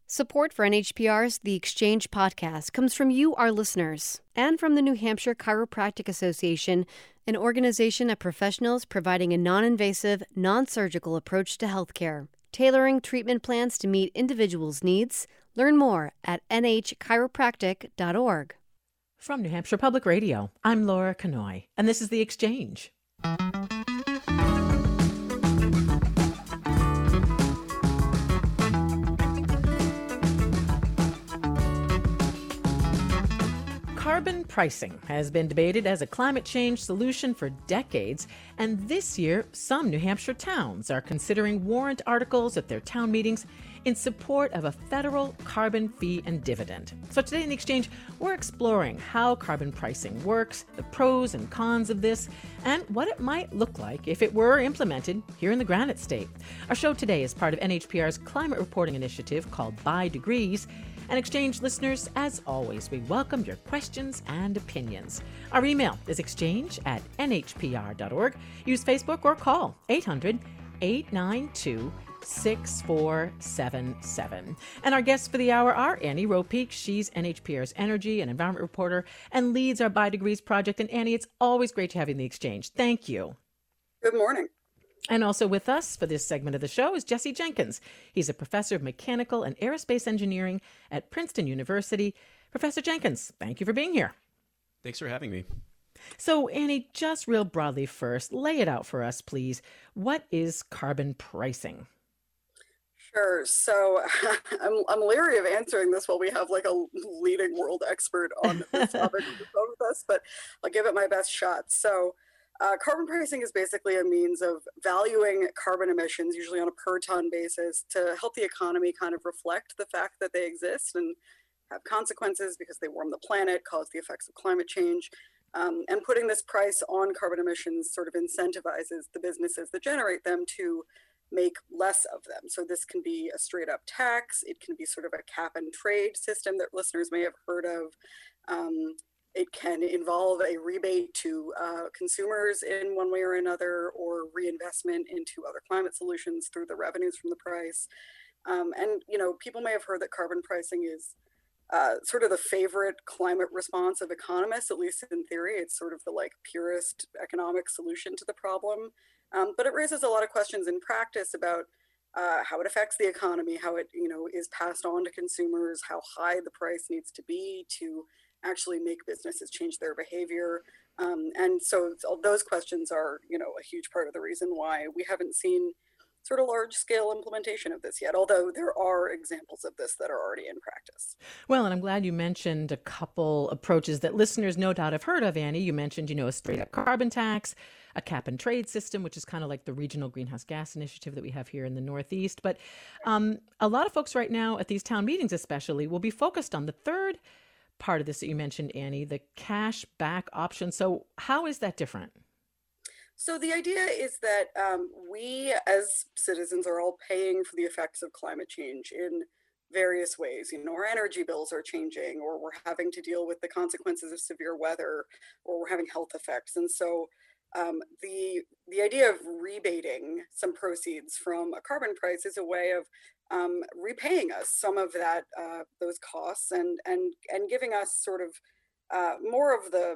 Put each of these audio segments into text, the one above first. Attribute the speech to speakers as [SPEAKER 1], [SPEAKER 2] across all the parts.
[SPEAKER 1] Support for NHPR's The Exchange podcast comes from you, our listeners, and from the New Hampshire Chiropractic Association, an organization of professionals providing a non-invasive, non-surgical approach to healthcare, tailoring treatment plans to meet individuals' needs. Learn more at nhchiropractic.org.
[SPEAKER 2] From New Hampshire Public Radio, I'm Laura Kanoy, and this is The Exchange. Carbon pricing has been debated as a climate change solution for decades, and this year, some New Hampshire towns are considering warrant articles at their town meetings in support of a federal carbon fee and dividend. So today in The Exchange, we're exploring how carbon pricing works, the pros and cons of this, and what it might look like if it were implemented here in the Granite State. Our show today is part of NHPR's climate reporting initiative called By Degrees. And Exchange listeners, as always, we welcome your questions and opinions. Our email is exchange@nhpr.org. Use Facebook or call 800-892-6477. And our guests for the hour are Annie Ropeek. She's NHPR's energy and environment reporter and leads our By Degrees project. And Annie, it's always great to have you in the Exchange. Thank you.
[SPEAKER 3] Good morning.
[SPEAKER 2] And also with us for this segment of the show is Jesse Jenkins. He's a professor of mechanical and aerospace engineering at Princeton University. Professor Jenkins, thank you for being here.
[SPEAKER 4] Thanks for having me.
[SPEAKER 2] So, Annie, just real broadly first, lay it out for us, please. What is carbon pricing?
[SPEAKER 3] Sure. So I'm leery of answering this while we have like a leading world expert on this topic with us, but I'll give it my best shot. So carbon pricing is basically a means of valuing carbon emissions, usually on a per ton basis, to help the economy kind of reflect the fact that they exist and have consequences because they warm the planet, cause the effects of climate change. And putting this price on carbon emissions sort of incentivizes the businesses that generate them to make less of them. So this can be a straight up tax. It can be sort of a cap and trade system that listeners may have heard of. It can involve a rebate to consumers in one way or another, or reinvestment into other climate solutions through the revenues from the price. And, you know, people may have heard that carbon pricing is sort of the favorite climate response of economists, at least in theory. It's sort of the like purest economic solution to the problem. But it raises a lot of questions in practice about how it affects the economy, how it, you know, is passed on to consumers, how high the price needs to be to actually make businesses change their behavior. And so those questions are, you know, a huge part of the reason why we haven't seen sort of large scale implementation of this yet, although there are examples of this that are already in practice.
[SPEAKER 2] Well, and I'm glad you mentioned a couple approaches that listeners no doubt have heard of, Annie. You mentioned, you know, a straight up carbon tax, a cap and trade system, which is kind of like the regional greenhouse gas initiative that we have here in the Northeast. But a lot of folks right now at these town meetings especially will be focused on the third part of this that you mentioned, Annie, the cash back option. So how is that different?
[SPEAKER 3] So the idea is that we as citizens are all paying for the effects of climate change in various ways. You know, our energy bills are changing, or we're having to deal with the consequences of severe weather, or we're having health effects. And so the idea of rebating some proceeds from a carbon price is a way of repaying us some of that those costs and giving us sort of more of the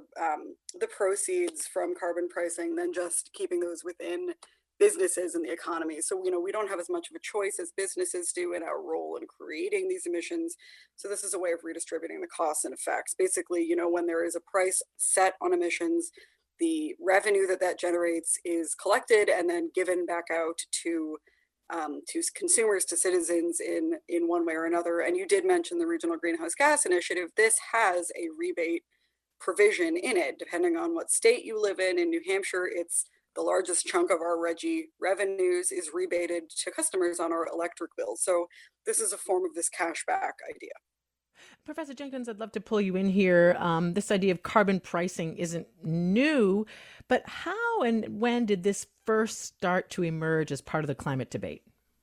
[SPEAKER 3] proceeds from carbon pricing than just keeping those within businesses and the economy. So, you know, we don't have as much of a choice as businesses do in our role in creating these emissions. So this is a way of redistributing the costs and effects. Basically, you know, when there is a price set on emissions, the revenue that generates is collected and then given back out to consumers, to citizens in one way or another. And you did mention the Regional Greenhouse Gas Initiative. This has a rebate provision in it, depending on what state you live in. In New Hampshire, it's the largest chunk of our RGGI revenues is rebated to customers on our electric bills. So this is a form of this cashback idea.
[SPEAKER 2] Professor Jenkins, I'd love to pull you in here. This idea of carbon pricing isn't new, but how and when did this first start to emerge as part of the climate debate?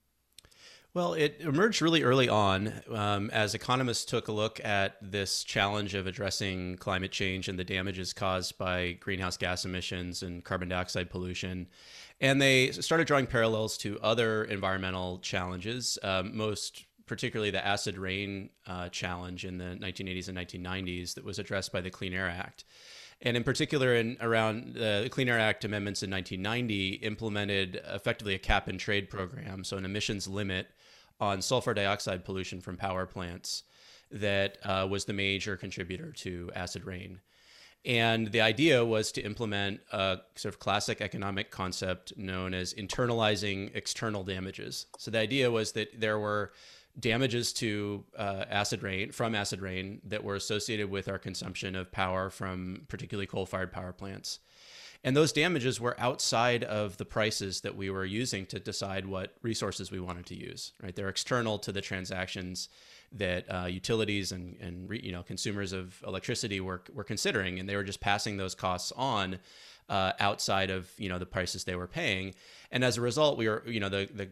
[SPEAKER 4] Well, it emerged really early on as economists took a look at this challenge of addressing climate change and the damages caused by greenhouse gas emissions and carbon dioxide pollution. And they started drawing parallels to other environmental challenges, most particularly the acid rain challenge in the 1980s and 1990s that was addressed by the Clean Air Act. And in particular, around the Clean Air Act amendments in 1990 implemented effectively a cap and trade program, so an emissions limit on sulfur dioxide pollution from power plants that was the major contributor to acid rain. And the idea was to implement a sort of classic economic concept known as internalizing external damages. So the idea was that there were damages to acid rain that were associated with our consumption of power from particularly coal-fired power plants. And those damages were outside of the prices that we were using to decide what resources we wanted to use, right? They're external to the transactions that utilities and consumers of electricity were considering, and they were just passing those costs on outside of the prices they were paying. And as a result, we were the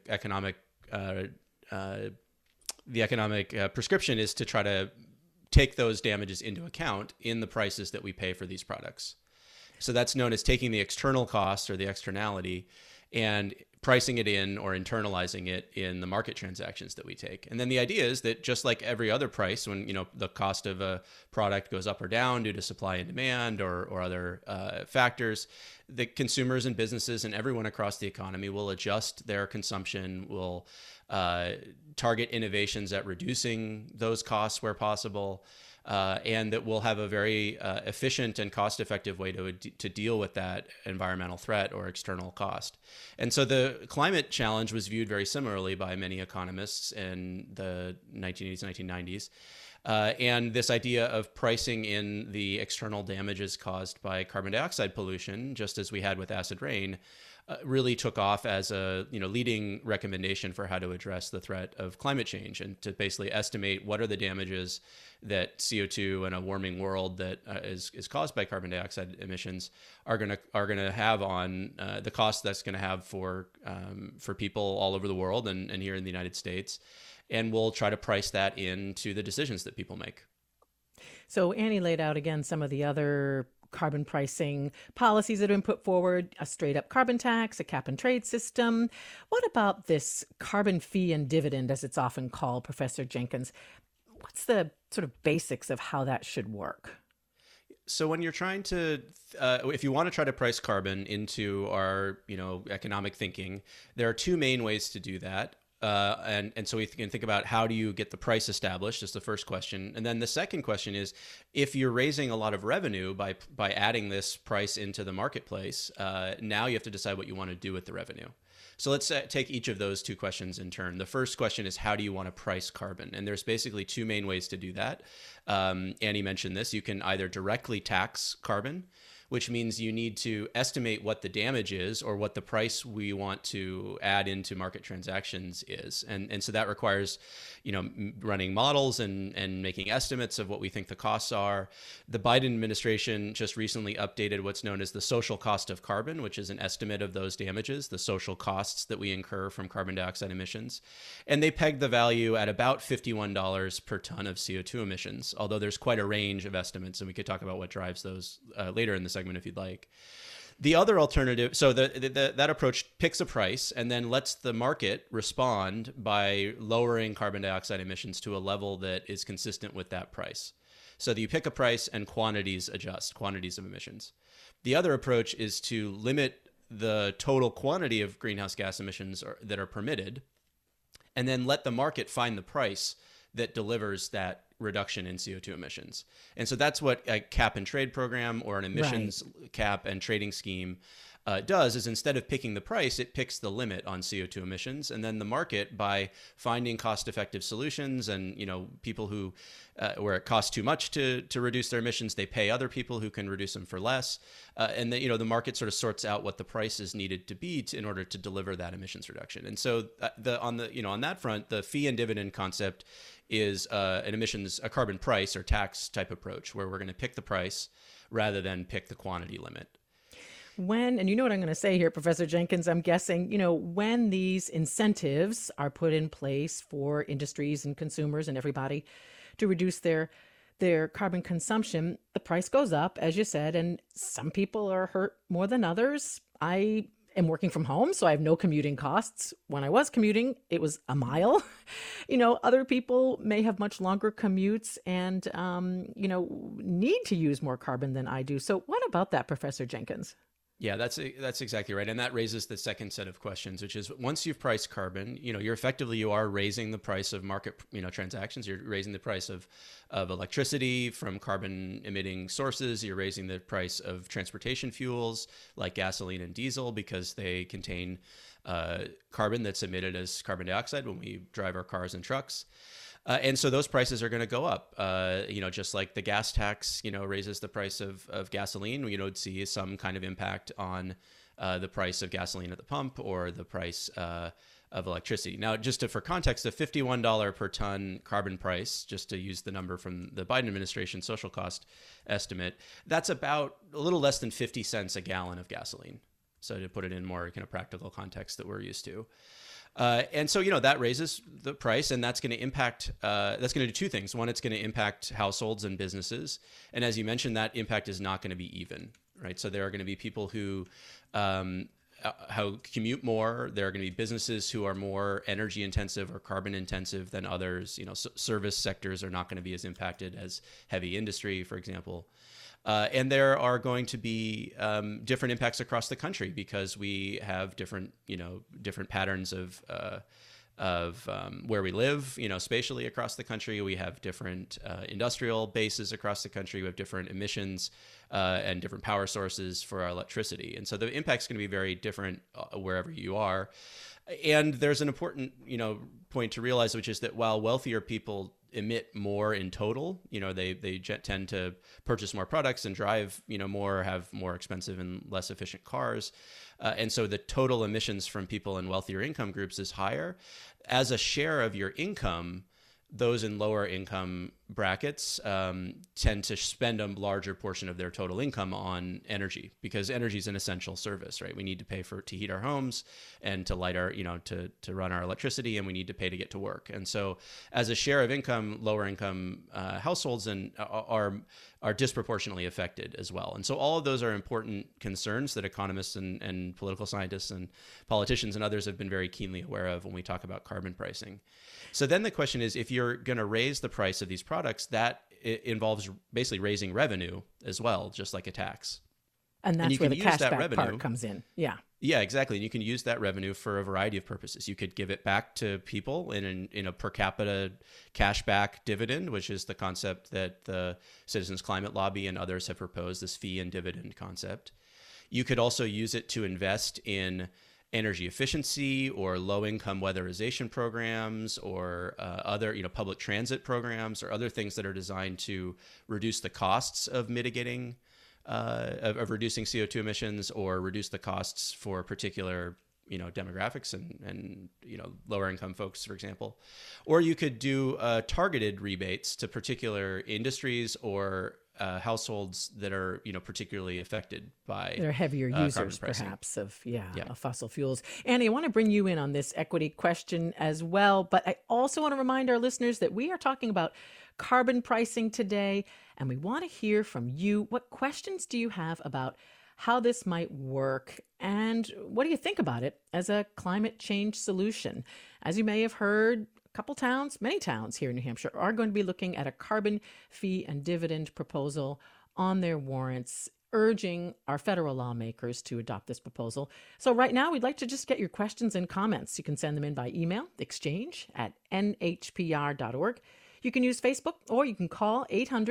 [SPEAKER 4] economic prescription is to try to take those damages into account in the prices that we pay for these products. So that's known as taking the external cost or the externality and pricing it in or internalizing it in the market transactions that we take. And then the idea is that just like every other price, when the cost of a product goes up or down due to supply and demand or other factors, the consumers and businesses and everyone across the economy will adjust their consumption, will target innovations at reducing those costs where possible. And that we'll have a very efficient and cost-effective way to deal with that environmental threat or external cost. And so the climate challenge was viewed very similarly by many economists in the 1980s, 1990s. And this idea of pricing in the external damages caused by carbon dioxide pollution, just as we had with acid rain, really took off as a leading recommendation for how to address the threat of climate change and to basically estimate what are the damages that CO2 in a warming world that is caused by carbon dioxide emissions are going to have on the cost that's going to have for people all over the world and here in the United States. And we'll try to price that into the decisions that people make.
[SPEAKER 2] So Annie laid out again some of the other carbon pricing policies that have been put forward, a straight up carbon tax, a cap and trade system. What about this carbon fee and dividend, as it's often called, Professor Jenkins? What's the sort of basics of how that should work?
[SPEAKER 4] So when you're trying to, if you want to try to price carbon into our, economic thinking, there are two main ways to do that. And so we can think about how do you get the price established is the first question. And then the second question is, if you're raising a lot of revenue by adding this price into the marketplace, now you have to decide what you want to do with the revenue. So let's take each of those two questions in turn. The first question is, how do you want to price carbon? And there's basically two main ways to do that. Annie mentioned this. You can either directly tax carbon, which means you need to estimate what the damage is or what the price we want to add into market transactions is. And so that requires, running models and making estimates of what we think the costs are. The Biden administration just recently updated what's known as the social cost of carbon, which is an estimate of those damages, the social costs that we incur from carbon dioxide emissions. And they pegged the value at about $51 per ton of CO2 emissions, although there's quite a range of estimates, and we could talk about what drives those later in the segment if you'd like. The other alternative, so that approach picks a price and then lets the market respond by lowering carbon dioxide emissions to a level that is consistent with that price. So that you pick a price and quantities adjust, quantities of emissions. The other approach is to limit the total quantity of greenhouse gas emissions that are permitted, and then let the market find the price that delivers that reduction in CO2 emissions. And so that's what a cap and trade program or an emissions cap and trading scheme does, is instead of picking the price, it picks the limit on CO2 emissions. And then the market, by finding cost-effective solutions and, people who, where it costs too much to reduce their emissions, they pay other people who can reduce them for less. And the market sort of sorts out what the price is needed to be in order to deliver that emissions reduction. And so on that front, the fee and dividend concept is a carbon price or tax type approach, where we're going to pick the price rather than pick the quantity limit.
[SPEAKER 2] And you know what I'm going to say here, Professor Jenkins, I'm guessing, when these incentives are put in place for industries and consumers and everybody to reduce their carbon consumption, the price goes up, as you said, and some people are hurt more than others. I am working from home, so I have no commuting costs. When I was commuting, it was a mile. Other people may have much longer commutes and, need to use more carbon than I do. So what about that, Professor Jenkins?
[SPEAKER 4] Yeah, that's exactly right. And that raises the second set of questions, which is once you've priced carbon, you are raising the price of market, transactions. You're raising the price of electricity from carbon emitting sources. You're raising the price of transportation fuels like gasoline and diesel because they contain carbon that's emitted as carbon dioxide when we drive our cars and trucks. And so those prices are going to go up, just like the gas tax, raises the price of gasoline. We would see some kind of impact on the price of gasoline at the pump or the price of electricity. Now, for context, a $51 per ton carbon price, just to use the number from the Biden administration social cost estimate, that's about a little less than 50 cents a gallon of gasoline. So to put it in more kind of practical context that we're used to. And so, that raises the price, and that's going to impact, that's going to do two things. One, it's going to impact households and businesses. And as you mentioned, that impact is not going to be even, right? So there are going to be people who commute more. There are going to be businesses who are more energy intensive or carbon intensive than others. Service sectors are not going to be as impacted as heavy industry, for example. And there are going to be different impacts across the country because we have different patterns of where we live, spatially across the country. We have different industrial bases across the country. We have different emissions and different power sources for our electricity. And so the impact's going to be very different wherever you are. And there's an important, point to realize, which is that while wealthier people emit more in total, they tend to purchase more products and drive, more, have more expensive and less efficient cars. And so the total emissions from people in wealthier income groups is higher. As a share of your income, those in lower income brackets tend to spend a larger portion of their total income on energy because energy is an essential service, right? We need to pay to heat our homes and to light our, to run our electricity, and we need to pay to get to work. And so as a share of income, lower income households are disproportionately affected as well. And so all of those are important concerns that economists and political scientists and politicians and others have been very keenly aware of when we talk about carbon pricing. So then the question is, if you're going to raise the price of these products, that involves basically raising revenue as well, just like a tax.
[SPEAKER 2] And that's where the cashback part comes in. Yeah.
[SPEAKER 4] Yeah, exactly. And you can use that revenue for a variety of purposes. You could give it back to people in a per capita cashback dividend, which is the concept that the Citizens Climate Lobby and others have proposed, this fee and dividend concept. You could also use it to invest in energy efficiency or low-income weatherization programs or other, public transit programs or other things that are designed to reduce the costs of mitigating, of reducing CO2 emissions or reduce the costs for particular, demographics and lower income folks, for example. Or you could do targeted rebates to particular industries or households that are, particularly affected by
[SPEAKER 2] they're heavier users, perhaps, of fossil fuels. Annie, I want to bring you in on this equity question as well, but I also want to remind our listeners that we are talking about carbon pricing today, and we want to hear from you. What questions do you have about how this might work, and what do you think about it as a climate change solution? As you may have heard, many towns here in New Hampshire are going to be looking at a carbon fee and dividend proposal on their warrants, urging our federal lawmakers to adopt this proposal. So right now, we'd like to just get your questions and comments. You can send them in by email, exchange@nhpr.org. You can use Facebook, or you can call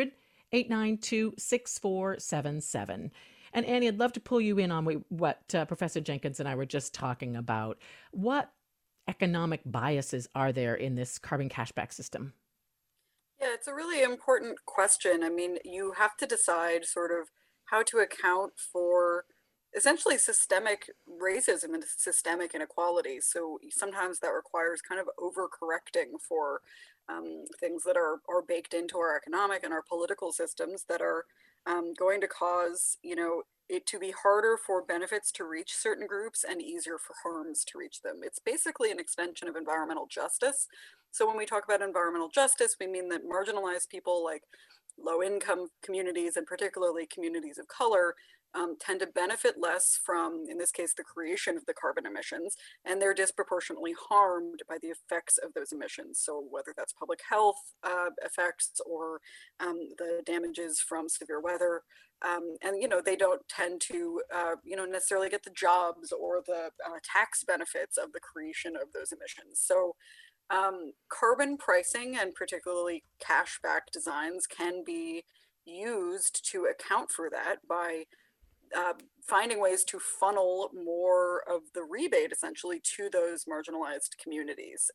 [SPEAKER 2] 800-892-6477. And Annie, I'd love to pull you in on what Professor Jenkins and I were just talking about. What economic biases are there in this carbon cashback system?
[SPEAKER 3] Yeah, it's a really important question. I mean, you have to decide sort of how to account for essentially systemic racism and systemic inequality. So sometimes that requires kind of overcorrecting for things that are baked into our economic and our political systems that are going to cause, it to be harder for benefits to reach certain groups and easier for harms to reach them. It's basically an extension of environmental justice. So when we talk about environmental justice, we mean that marginalized people like low-income communities and particularly communities of color tend to benefit less from, in this case, the creation of the carbon emissions, and they're disproportionately harmed by the effects of those emissions. So whether that's public health effects or the damages from severe weather, and they don't tend to necessarily get the jobs or the tax benefits of the creation of those emissions. So carbon pricing, and particularly cashback designs, can be used to account for that by finding ways to funnel more of the rebate essentially to those marginalized communities.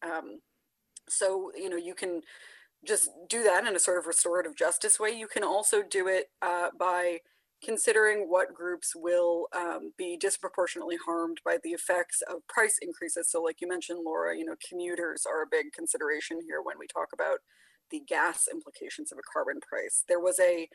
[SPEAKER 3] So you can just do that in a sort of restorative justice way. You can also do it by considering what groups will be disproportionately harmed by the effects of price increases. So like you mentioned, Laura, commuters are a big consideration here when we talk about the gas implications of a carbon price. There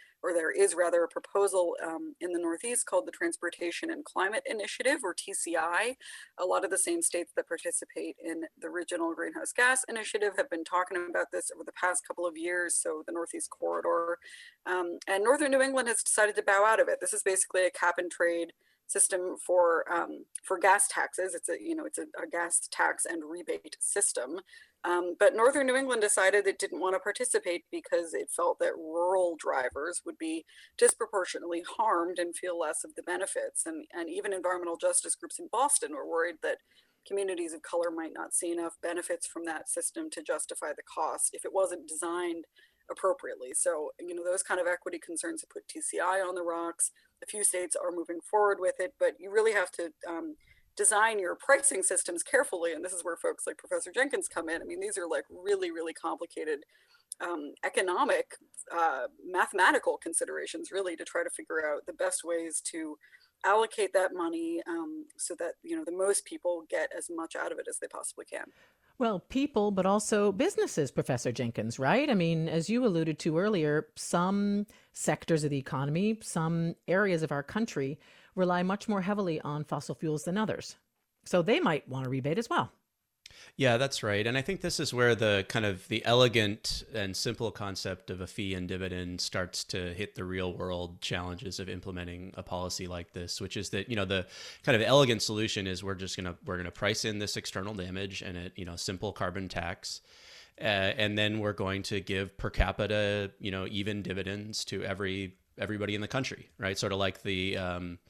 [SPEAKER 3] is rather a proposal in the Northeast called the Transportation and Climate Initiative, or TCI. A lot of the same states that participate in the Regional Greenhouse Gas Initiative have been talking about this over the past couple of years. So the Northeast Corridor, and Northern New England has decided to bow out of it. This is basically a cap and trade system for gas taxes. It's a gas tax and rebate system. But Northern New England decided it didn't want to participate because it felt that rural drivers would be disproportionately harmed and feel less of the benefits. And even environmental justice groups in Boston were worried that communities of color might not see enough benefits from that system to justify the cost if it wasn't designed appropriately. So, those kind of equity concerns have put TCI on the rocks. A few states are moving forward with it, but you really have to design your pricing systems carefully. And this is where folks like Professor Jenkins come in. I mean, these are like really, really complicated economic, mathematical considerations, really, to try to figure out the best ways to allocate that money so that, the most people get as much out of it as they possibly can.
[SPEAKER 2] Well, people, but also businesses, Professor Jenkins, right? I mean, as you alluded to earlier, some sectors of the economy, some areas of our country rely much more heavily on fossil fuels than others. So they might want a rebate as well.
[SPEAKER 4] Yeah, that's right. And I think this is where the kind of the elegant and simple concept of a fee and dividend starts to hit the real world challenges of implementing a policy like this, which is that, the kind of elegant solution is we're going to price in this external damage and a simple carbon tax. And then we're going to give per capita, even dividends to everybody in the country, right? Sort of like the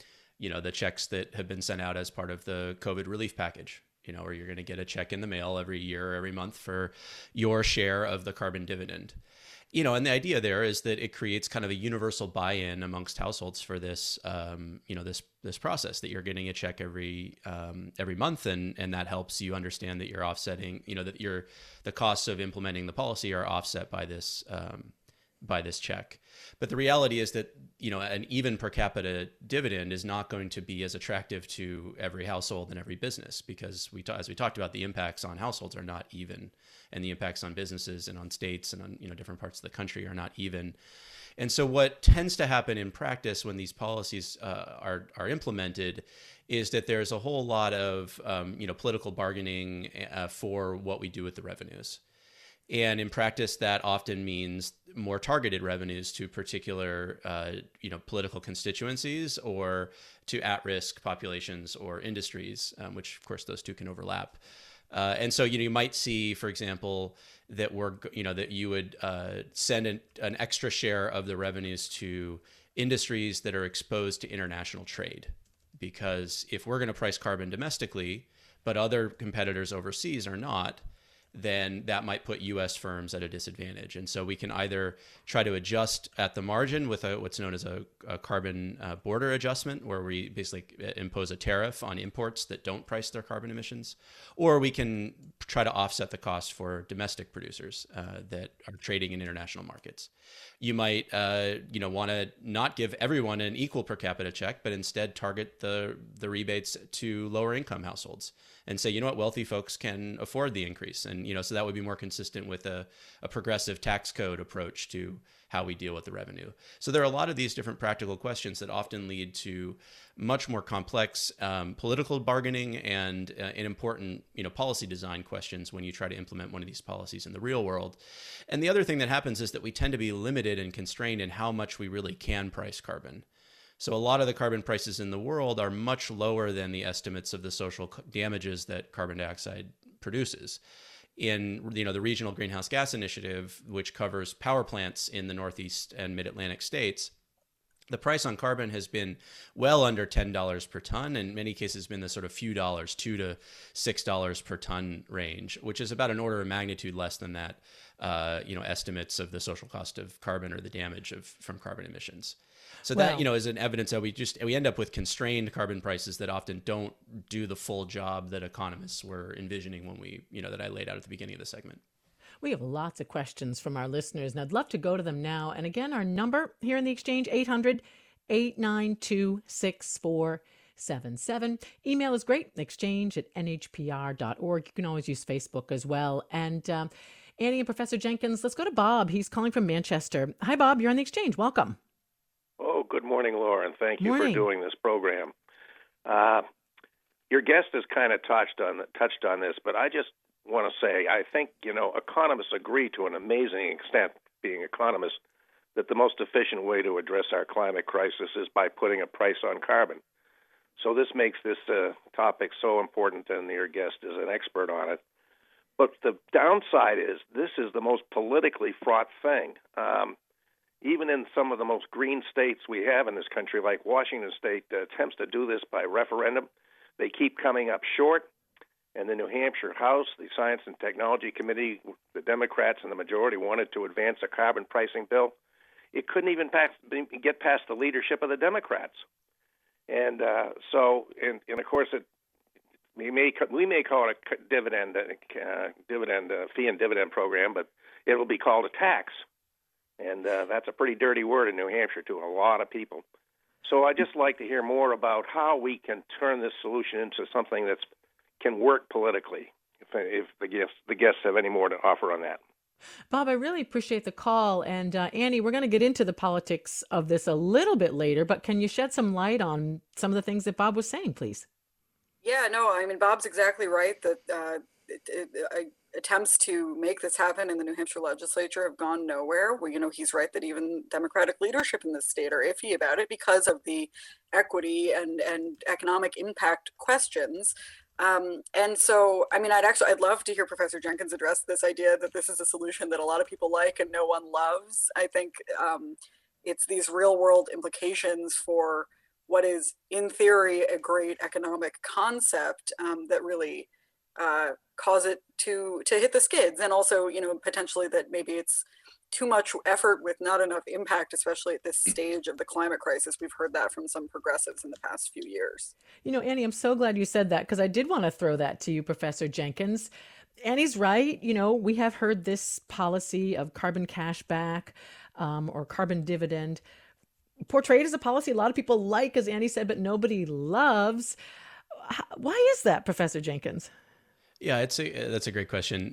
[SPEAKER 4] checks that have been sent out as part of the COVID relief package. Or you're going to get a check in the mail every year or every month for your share of the carbon dividend. And the idea there is that it creates kind of a universal buy-in amongst households for this, this process, that you're getting a check every month, and that helps you understand that you're offsetting, that the costs of implementing the policy are offset by this check. But the reality is that, an even per capita dividend is not going to be as attractive to every household and every business, because as we talked about, the impacts on households are not even, and the impacts on businesses and on states and on, different parts of the country are not even. And so what tends to happen in practice when these policies are implemented is that there's a whole lot of, political bargaining for what we do with the revenues. And in practice, that often means more targeted revenues to particular, political constituencies or to at-risk populations or industries, which, of course, those two can overlap. And so, you might see, for example, that that you would send an extra share of the revenues to industries that are exposed to international trade. Because if we're going to price carbon domestically, but other competitors overseas are not, then that might put U.S. firms at a disadvantage. And so we can either try to adjust at the margin with what's known as a carbon border adjustment, where we basically impose a tariff on imports that don't price their carbon emissions, or we can try to offset the cost for domestic producers that are trading in international markets. You might want to not give everyone an equal per capita check, but instead target the rebates to lower income households and say, wealthy folks can afford the increase. And, so that would be more consistent with a progressive tax code approach to how we deal with the revenue. So there are a lot of these different practical questions that often lead to much more complex political bargaining and important, policy design questions when you try to implement one of these policies in the real world. And the other thing that happens is that we tend to be limited and constrained in how much we really can price carbon. So a lot of the carbon prices in the world are much lower than the estimates of the social damages that carbon dioxide produces. In the Regional Greenhouse Gas Initiative, which covers power plants in the Northeast and Mid-Atlantic states, the price on carbon has been well under $10 per ton. In many cases, been the sort of few dollars, $2 to $6 per ton range, which is about an order of magnitude less than that, estimates of the social cost of carbon or the damage from carbon emissions. So that, is an evidence that we end up with constrained carbon prices that often don't do the full job that economists were envisioning when that I laid out at the beginning of the segment.
[SPEAKER 2] We have lots of questions from our listeners, and I'd love to go to them now. And again, our number here in the Exchange, 800-892-6477. Email is great, exchange@nhpr.org. You can always use Facebook as well. And Annie and Professor Jenkins, let's go to Bob. He's calling from Manchester. Hi, Bob. You're on the Exchange. Welcome.
[SPEAKER 5] Oh, good morning, Laura, and thank you for doing this program. Your guest has kind of touched on this, but I just want to say I think economists agree to an amazing extent, being economists, that the most efficient way to address our climate crisis is by putting a price on carbon. So this makes this topic so important, and your guest is an expert on it. But the downside is this is the most politically fraught thing. Even in some of the most green states we have in this country, like Washington State, attempts to do this by referendum, they keep coming up short. And the New Hampshire House, the Science and Technology Committee, the Democrats and the majority wanted to advance a carbon pricing bill. It couldn't even get past the leadership of the Democrats. And of course, we may call it a dividend fee and dividend program, but it will be called a tax. And that's a pretty dirty word in New Hampshire to a lot of people. So I'd just like to hear more about how we can turn this solution into something that can work politically, if the guests have any more to offer on that.
[SPEAKER 2] Bob, I really appreciate the call. And Annie, we're going to get into the politics of this a little bit later, but can you shed some light on some of the things that Bob was saying, please?
[SPEAKER 3] Yeah, no, I mean, Bob's exactly right that attempts to make this happen in the New Hampshire legislature have gone nowhere. He's right that even Democratic leadership in the state are iffy about it because of the equity and economic impact questions. And so, I mean, I'd love to hear Professor Jenkins address this idea that this is a solution that a lot of people like and no one loves. I think it's these real world implications for what is, in theory, a great economic concept that really cause it to hit the skids. And also, potentially that maybe it's too much effort with not enough impact, especially at this stage of the climate crisis. We've heard that from some progressives in the past few years.
[SPEAKER 2] Annie, I'm so glad you said that, because I did want to throw that to you, Professor Jenkins. Annie's right. We have heard this policy of carbon cashback or carbon dividend portrayed as a policy a lot of people like, as Annie said, but nobody loves. Why is that, Professor Jenkins?
[SPEAKER 4] Yeah, that's a great question.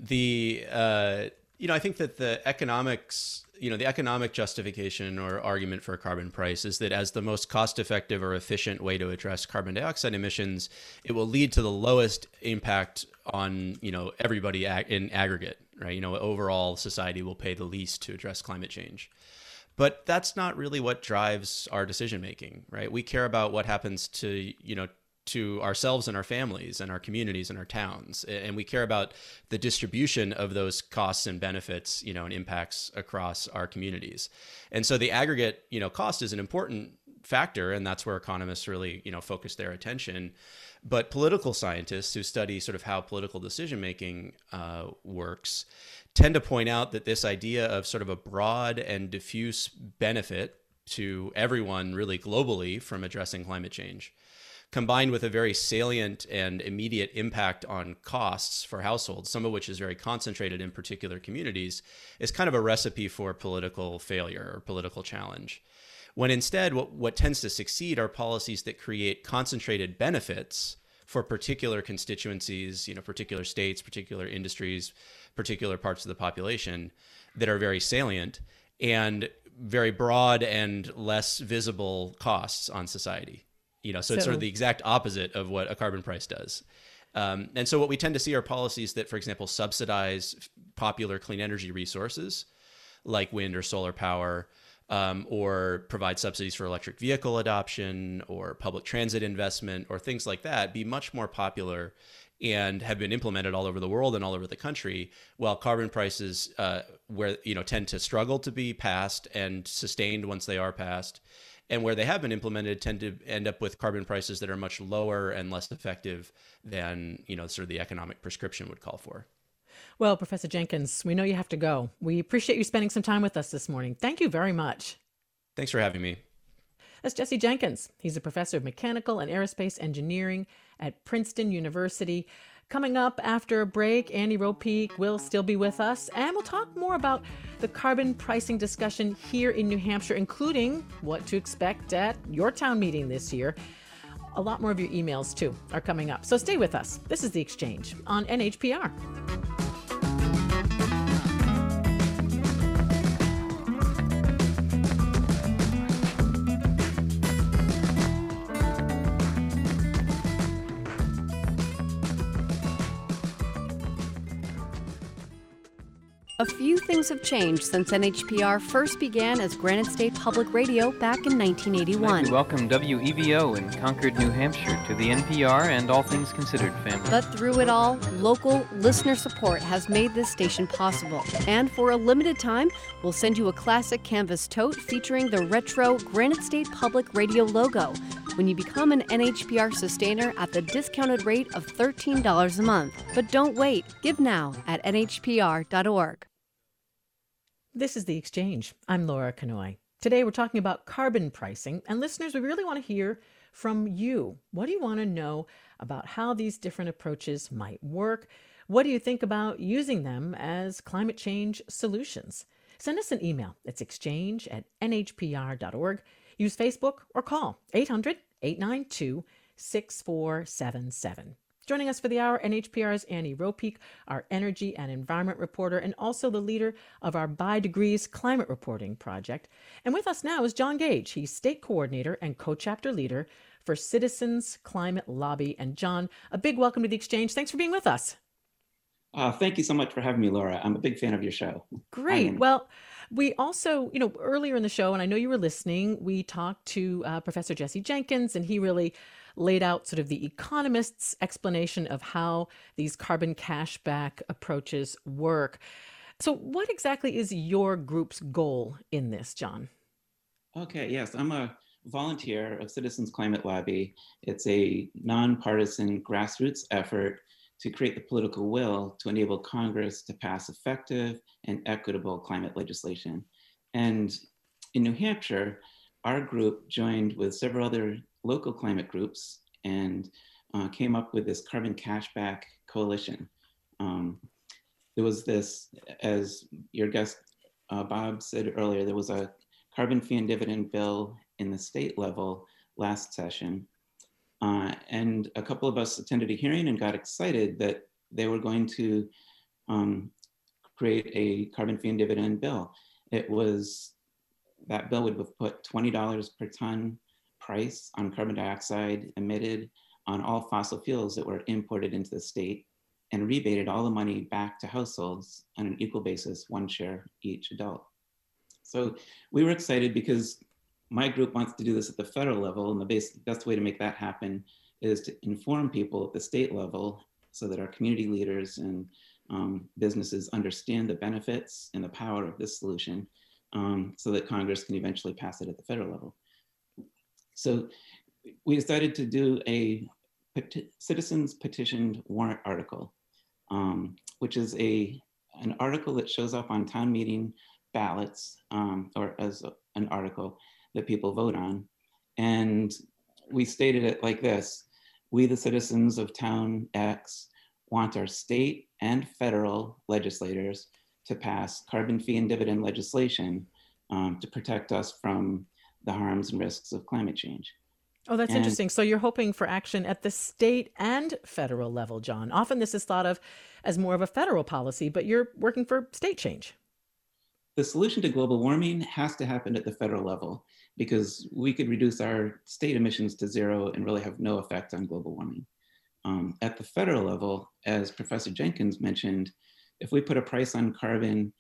[SPEAKER 4] I think that the economic justification or argument for a carbon price is that as the most cost-effective or efficient way to address carbon dioxide emissions, it will lead to the lowest impact on, everybody in aggregate, right? Overall society will pay the least to address climate change. But that's not really what drives our decision-making, right? We care about what happens to ourselves and our families and our communities and our towns. And we care about the distribution of those costs and benefits, and impacts across our communities. And so the aggregate, cost is an important factor, and that's where economists really, focus their attention. But political scientists who study sort of how political decision-making works tend to point out that this idea of sort of a broad and diffuse benefit to everyone really globally from addressing climate change, combined with a very salient and immediate impact on costs for households, some of which is very concentrated in particular communities, is kind of a recipe for political failure or political challenge. When instead, what tends to succeed are policies that create concentrated benefits for particular constituencies, particular states, particular industries, particular parts of the population that are very salient, and very broad and less visible costs on society. So it's sort of the exact opposite of what a carbon price does. And so what we tend to see are policies that, for example, subsidize popular clean energy resources like wind or solar power, or provide subsidies for electric vehicle adoption or public transit investment or things like that be much more popular and have been implemented all over the world and all over the country, while carbon prices tend to struggle to be passed and sustained once they are passed, and where they have been implemented tend to end up with carbon prices that are much lower and less effective than sort of the economic prescription would call for.
[SPEAKER 2] Well, Professor Jenkins, we know you have to go. We appreciate you spending some time with us this morning. Thank you very much.
[SPEAKER 4] Thanks for having me.
[SPEAKER 2] That's Jesse Jenkins. He's a professor of mechanical and aerospace engineering at Princeton University. Coming up after a break, Annie Ropeek will still be with us, and we'll talk more about the carbon pricing discussion here in New Hampshire, including what to expect at your town meeting this year. A lot more of your emails, too, are coming up. So stay with us. This is The Exchange on NHPR.
[SPEAKER 1] A few things have changed since NHPR first began as Granite State Public Radio back in 1981.
[SPEAKER 6] Welcome WEVO in Concord, New Hampshire to the NPR and All Things Considered family.
[SPEAKER 1] But through it all, local listener support has made this station possible. And for a limited time, we'll send you a classic canvas tote featuring the retro Granite State Public Radio logo when you become an NHPR sustainer at the discounted rate of $13 a month. But don't wait. Give now at nhpr.org.
[SPEAKER 2] This is The Exchange. I'm Laura Kanoy. Today we're talking about carbon pricing, and listeners, we really want to hear from you. What do you want to know about how these different approaches might work? What do you think about using them as climate change solutions? Send us an email. It's exchange@nhpr.org. Use Facebook or call 800-892-6477. Joining us for the hour, NHPR's Annie Ropeek, our energy and environment reporter, and also the leader of our By Degrees climate reporting project. And with us now is John Gage. He's state coordinator and co-chapter leader for Citizens Climate Lobby. And John, a big welcome to The Exchange. Thanks for being with us.
[SPEAKER 7] Thank you so much for having me, Laura. I'm a big fan of your show.
[SPEAKER 2] Great. Well, we also, earlier in the show, and I know you were listening, we talked to Professor Jesse Jenkins, and he really laid out sort of the economist's explanation of how these carbon cashback approaches work. So what exactly is your group's goal in this, John?
[SPEAKER 7] Okay, yes, I'm a volunteer of Citizens Climate Lobby. It's a nonpartisan grassroots effort to create the political will to enable Congress to pass effective and equitable climate legislation. And in New Hampshire, our group joined with several other local climate groups and came up with this carbon cashback coalition. There was this, as your guest Bob said earlier, there was a carbon fee and dividend bill in the state level last session. And a couple of us attended a hearing and got excited that they were going to create a carbon fee and dividend bill. That bill would have put $20 per ton price on carbon dioxide emitted on all fossil fuels that were imported into the state and rebated all the money back to households on an equal basis, one share each adult. So we were excited because my group wants to do this at the federal level, and the best way to make that happen is to inform people at the state level so that our community leaders and businesses understand the benefits and the power of this solution, so that Congress can eventually pass it at the federal level. So we decided to do a citizens petitioned warrant article, which is an article that shows up on town meeting ballots, or as an article that people vote on. And we stated it like this: we, the citizens of town X, want our state and federal legislators to pass carbon fee and dividend legislation to protect us from the harms and risks of climate change.
[SPEAKER 2] Oh, that's interesting. So you're hoping for action at the state and federal level, John. Often this is thought of as more of a federal policy, but you're working for state change.
[SPEAKER 7] The solution to global warming has to happen at the federal level, because we could reduce our state emissions to zero and really have no effect on global warming. At the federal level, as Professor Jenkins mentioned, if we put a price on carbon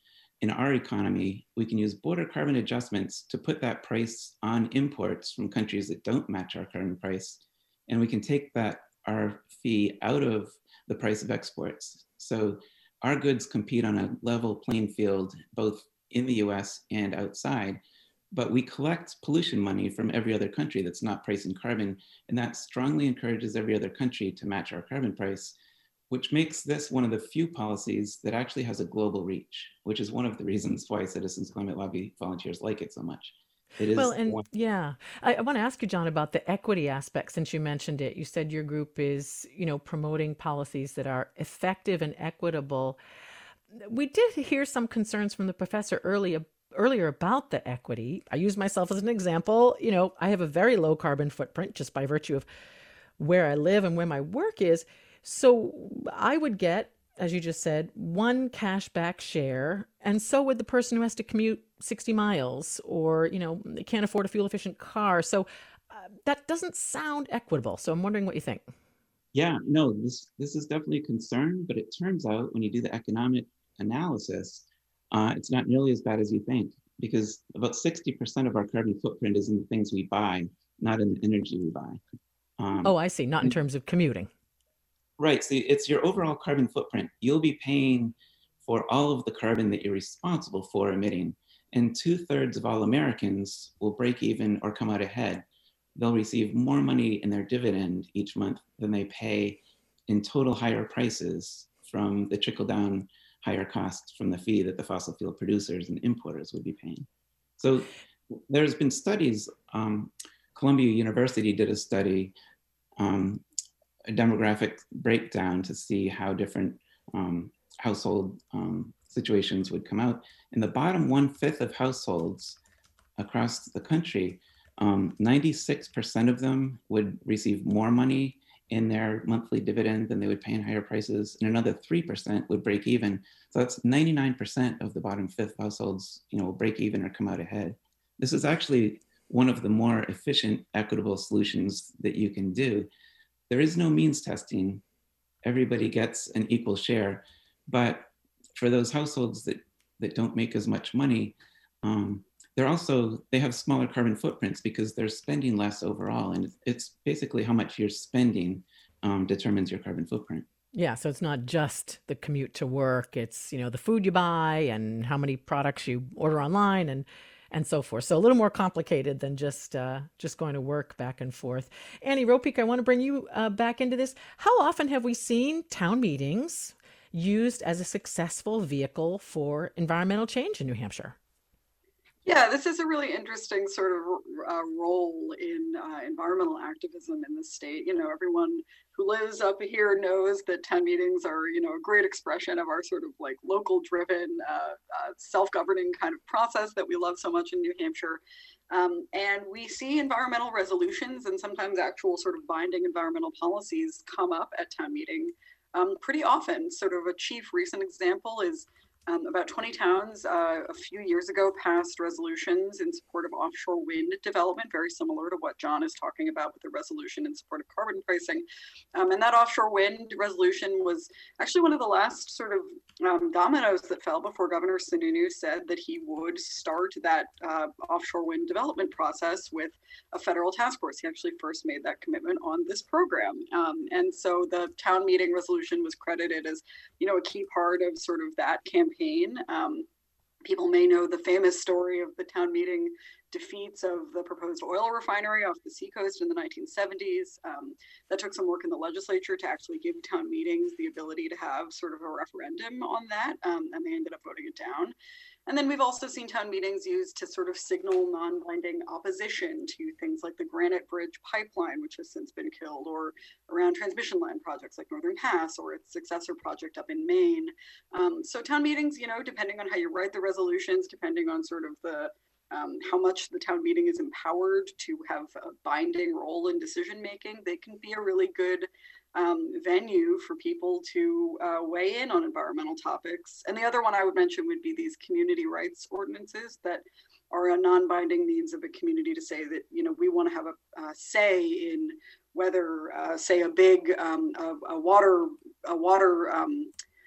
[SPEAKER 7] in our economy, we can use border carbon adjustments to put that price on imports from countries that don't match our carbon price. And we can take our fee out of the price of exports. So our goods compete on a level playing field, both in the US and outside, but we collect pollution money from every other country that's not pricing carbon. And that strongly encourages every other country to match our carbon price, which makes this one of the few policies that actually has a global reach, which is one of the reasons why Citizens Climate Lobby volunteers like it so much. It is
[SPEAKER 2] Well, and yeah, I want to ask you, John, about the equity aspect, since you mentioned it. You said your group is, promoting policies that are effective and equitable. We did hear some concerns from the professor earlier about the equity. I use myself as an example. I have a very low carbon footprint just by virtue of where I live and where my work is. So I would get, as you just said, one cashback share. And so would the person who has to commute 60 miles or, can't afford a fuel efficient car. So that doesn't sound equitable. So I'm wondering what you think.
[SPEAKER 7] Yeah, no, this is definitely a concern, but it turns out when you do the economic analysis, it's not nearly as bad as you think, because about 60% of our carbon footprint is in the things we buy, not in the energy we buy.
[SPEAKER 2] I see. Not in terms of commuting.
[SPEAKER 7] Right. So it's your overall carbon footprint. You'll be paying for all of the carbon that you're responsible for emitting. And 2/3 of all Americans will break even or come out ahead. They'll receive more money in their dividend each month than they pay in total higher prices from the trickle down higher costs from the fee that the fossil fuel producers and importers would be paying. So there's been studies. Columbia University did a study, a demographic breakdown to see how different household situations would come out. In the bottom 1/5 of households across the country, 96% of them would receive more money in their monthly dividend than they would pay in higher prices, and another 3% would break even. So that's 99% of the bottom 1/5 households, will break even or come out ahead. This is actually one of the more efficient, equitable solutions that you can do. There is no means testing. Everybody gets an equal share. But for those households that don't make as much money, they have smaller carbon footprints because they're spending less overall. And it's basically how much you're spending determines your carbon footprint.
[SPEAKER 2] Yeah, so it's not just the commute to work. It's, the food you buy and how many products you order online and so forth. So a little more complicated than just going to work back and forth. Annie Ropeik, I want to bring you back into this. How often have we seen town meetings used as a successful vehicle for environmental change in New Hampshire?
[SPEAKER 3] Yeah, this is a really interesting sort of role in environmental activism in the state. Everyone who lives up here knows that town meetings are, a great expression of our sort of like local driven, self-governing kind of process that we love so much in New Hampshire. And we see environmental resolutions and sometimes actual sort of binding environmental policies come up at town meeting pretty often. Sort of a chief recent example is about 20 towns a few years ago passed resolutions in support of offshore wind development, very similar to what John is talking about with the resolution in support of carbon pricing. And that offshore wind resolution was actually one of the last sort of dominoes that fell before Governor Sununu said that he would start that offshore wind development process with a federal task force. He actually first made that commitment on this program. And so the town meeting resolution was credited as, a key part of sort of that campaign. People may know the famous story of the town meeting defeats of the proposed oil refinery off the seacoast in the 1970s. That took some work in the legislature to actually give town meetings the ability to have sort of a referendum on that, and they ended up voting it down. And then we've also seen town meetings used to sort of signal non-binding opposition to things like the Granite Bridge pipeline, which has since been killed, or around transmission line projects like Northern Pass or its successor project up in Maine. So town meetings, depending on how you write the resolutions, depending on sort of the how much the town meeting is empowered to have a binding role in decision making, they can be a really good venue for people to weigh in on environmental topics. And the other one I would mention would be these community rights ordinances that are a non-binding means of a community to say that, we want to have a say in whether, say, a big water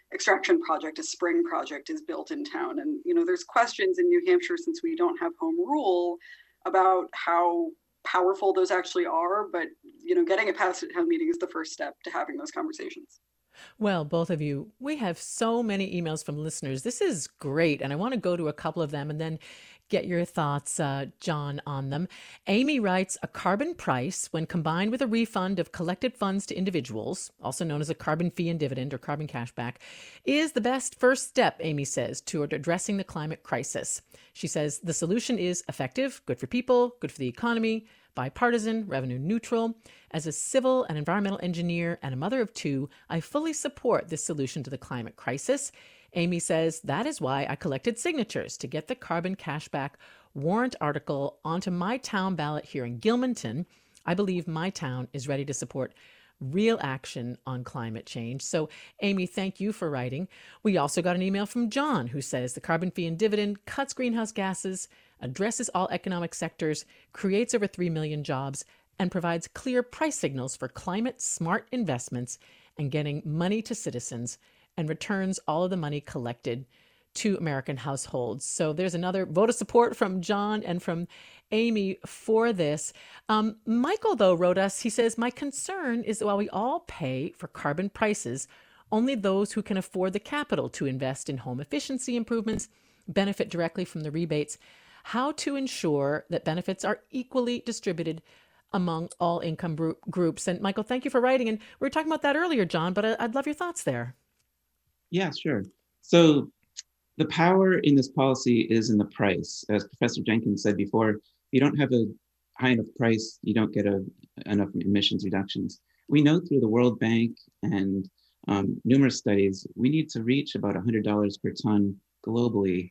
[SPEAKER 3] extraction project, a spring project is built in town. And, there's questions in New Hampshire, since we don't have home rule, about how powerful those actually are. But, getting it passed at town meeting is the first step to having those conversations.
[SPEAKER 2] Well, both of you, we have so many emails from listeners. This is great. And I want to go to a couple of them and then get your thoughts, John, on them. Amy writes, a carbon price, when combined with a refund of collected funds to individuals, also known as a carbon fee and dividend or carbon cashback, is the best first step, Amy says, toward addressing the climate crisis. She says the solution is effective, good for people, good for the economy, bipartisan, revenue neutral. As a civil and environmental engineer and a mother of two, I fully support this solution to the climate crisis. Amy says, that is why I collected signatures to get the carbon cashback warrant article onto my town ballot here in Gilmanton. I believe my town is ready to support real action on climate change. So, Amy, thank you for writing. We also got an email from John who says the carbon fee and dividend cuts greenhouse gases, addresses all economic sectors, creates over 3 million jobs, and provides clear price signals for climate-smart investments and getting money to citizens, and returns all of the money collected to American households. So there's another vote of support from John and from Amy for this. Michael, though, wrote us, he says, my concern is that while we all pay for carbon prices, only those who can afford the capital to invest in home efficiency improvements benefit directly from the rebates. How to ensure that benefits are equally distributed among all income groups. And Michael, thank you for writing. And we were talking about that earlier, John, but I'd love your thoughts there.
[SPEAKER 7] Yeah, sure. So the power in this policy is in the price. As Professor Jenkins said before, if you don't have a high enough price, you don't get enough emissions reductions. We know through the World Bank and numerous studies, we need to reach about $100 per ton globally,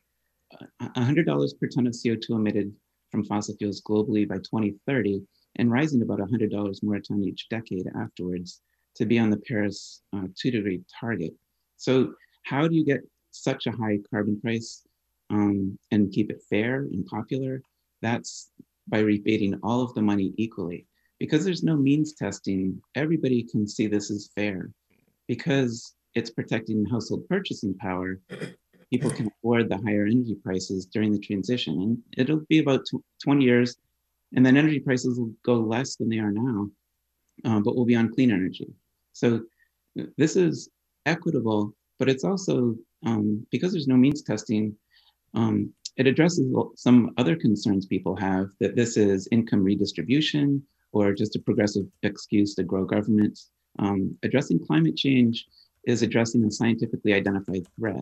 [SPEAKER 7] $100 per ton of CO2 emitted from fossil fuels globally by 2030, and rising about $100 more a ton each decade afterwards to be on the Paris 2-degree target. So how do you get such a high carbon price and keep it fair and popular? That's by rebating all of the money equally. Because there's no means testing, everybody can see this is fair. Because it's protecting household purchasing power, people can afford the higher energy prices during the transition. And it'll be about 20 years, and then energy prices will go less than they are now, but we'll be on clean energy. So this is equitable, but it's also, because there's no means testing, it addresses some other concerns people have, that this is income redistribution or just a progressive excuse to grow government. Addressing climate change is addressing a scientifically identified threat.